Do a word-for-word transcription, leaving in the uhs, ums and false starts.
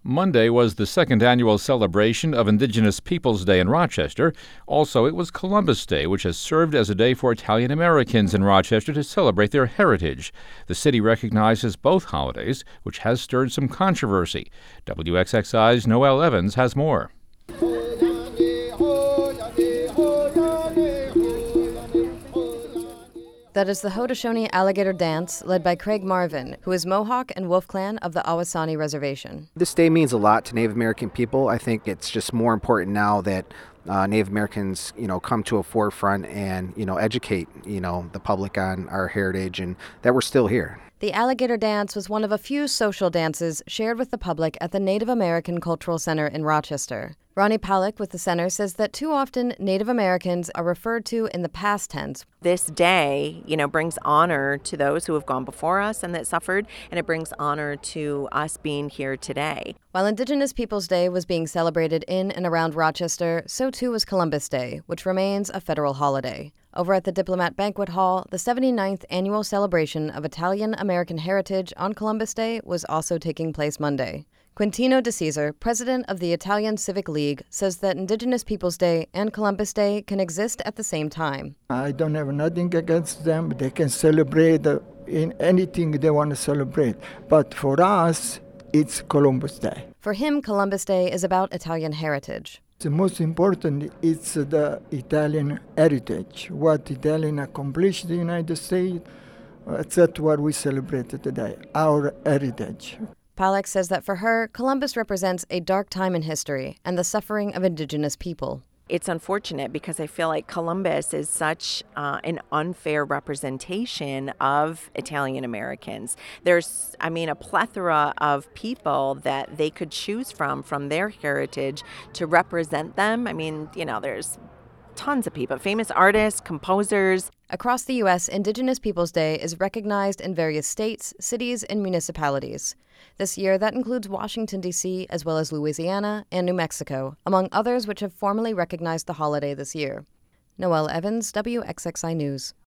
Monday was the second annual celebration of Indigenous Peoples Day in Rochester. Also, it was Columbus Day, which has served as a day for Italian Americans in Rochester to celebrate their heritage. The city recognizes both holidays, which has stirred some controversy. W X X I's Noel Evans has more. That is the Haudenosaunee Alligator Dance, led by Craig Marvin, who is Mohawk and Wolf Clan of the Awasani Reservation. This day means a lot to Native American people. I think it's just more important now that uh, Native Americans, you know, come to a forefront and, you know, educate, you know, the public on our heritage and that we're still here. The Alligator Dance was one of a few social dances shared with the public at the Native American Cultural Center in Rochester. Ronnie Pollack with the center says that too often Native Americans are referred to in the past tense. This day, you know, brings honor to those who have gone before us and that suffered, and it brings honor to us being here today. While Indigenous Peoples Day was being celebrated in and around Rochester, so too was Columbus Day, which remains a federal holiday. Over at the Diplomat Banquet Hall, the seventy-ninth annual celebration of Italian American heritage on Columbus Day was also taking place Monday. Quintino De Caesar, president of the Italian Civic League, says that Indigenous Peoples Day and Columbus Day can exist at the same time. I don't have nothing against them. They can celebrate in anything they want to celebrate. But for us, it's Columbus Day. For him, Columbus Day is about Italian heritage. The most important is the Italian heritage, what Italian accomplished in the United States. That's what we celebrate today, our heritage. Pollack says that for her, Columbus represents a dark time in history and the suffering of Indigenous people. It's unfortunate because I feel like Columbus is such uh, an unfair representation of Italian Americans. There's, I mean, a plethora of people that they could choose from, from their heritage to represent them. I mean, you know, there's tons of people, famous artists, composers. Across the U S, Indigenous Peoples Day is recognized in various states, cities, and municipalities. This year, that includes Washington, D C, as well as Louisiana and New Mexico, among others which have formally recognized the holiday this year. Noel Evans, W X X I News.